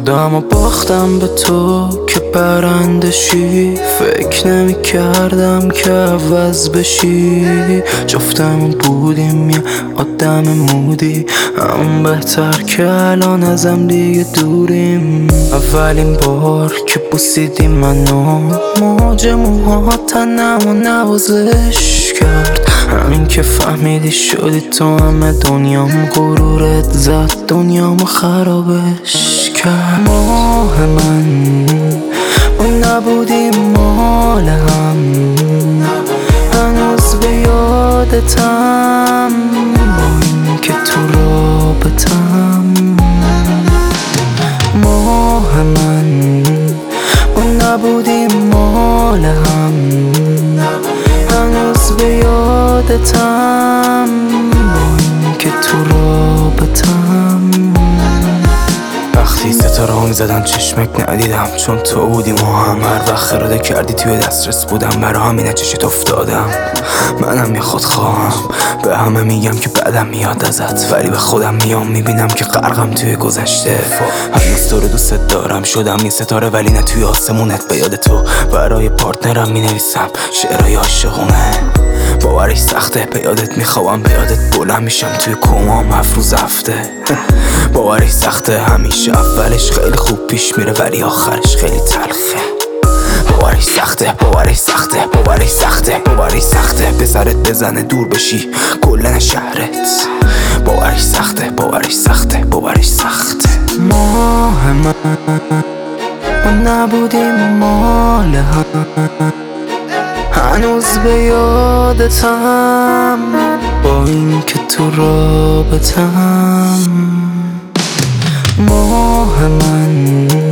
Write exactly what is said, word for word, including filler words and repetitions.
خودم و باختم به تو که برنده شی. فکر نمی کردم که عوض بشی. جفتمون بودیم یه آدم مودی، همون بهتر که الان ازم دیگه دوریم. اولین بار که بوسیدی منو، موج موها تنمو نوازش کرد. همین که فهمیدی شدی تو همه دنیام، غرورت زد دنیامو خرابش کرد. ماه من ما نبودیم مال هم، هنوز به یادتم با این که تو رابطم. ماه من ما نبودیم مال هم، هنوز به یادتم با این که تو رابطم. وقتی ستاره ها میزدن چشمک ندیدم، چون تو بودی ما هم. هر وقت خراده کردی توی دسترس بودم، برا همینه چشت افتادم. منم یه خود خواهم، به همه میگم که بعدم میاد ازت، ولی به خودم میام میبینم که غرقم توی گذشته. هنوز تو رو دوست دارم، شدم یه ستاره ولی نه توی آسمونت. به یاد تو برای پارتنرم مینویسم شعرهای عاشقونه. باورش سخته، به یادت میخوام، به یادت بلند میشم توی کومام هفت روز هفته. باورش سخته، همیشه اولش خیلی خوب پیش میره ولی آخرش خیلی تلخه. باورش سخته، باورش سخته، باورش سخته، باورش سخته به سرت بزنه دور بشی کلن شهرت. باورش سخته، باورش سخته، باورش سخته. ماه من ما نبودیم مال هم، هنوز به یادتم با این که تو رابطم. ماه من